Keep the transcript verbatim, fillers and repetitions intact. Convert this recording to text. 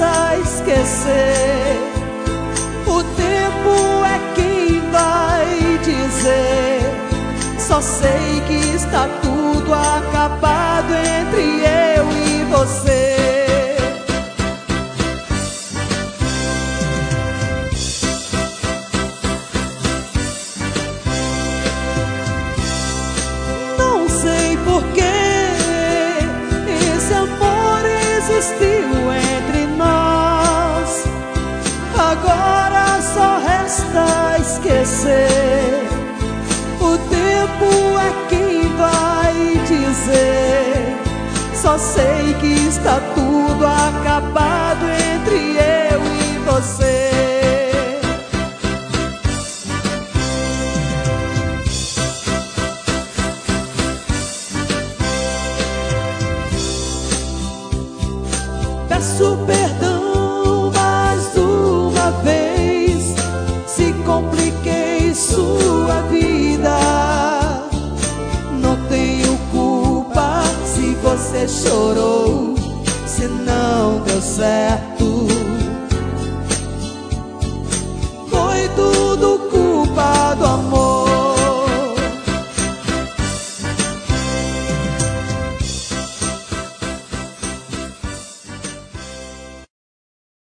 resta esquecer. O tempo é quem vai dizer. Só sei que está tudo acabado entre eu e você. Não sei porquê esse amor existiu entre nós. Agora só resta esquecer. O tempo é quem vai dizer. Só sei que está tudo acabado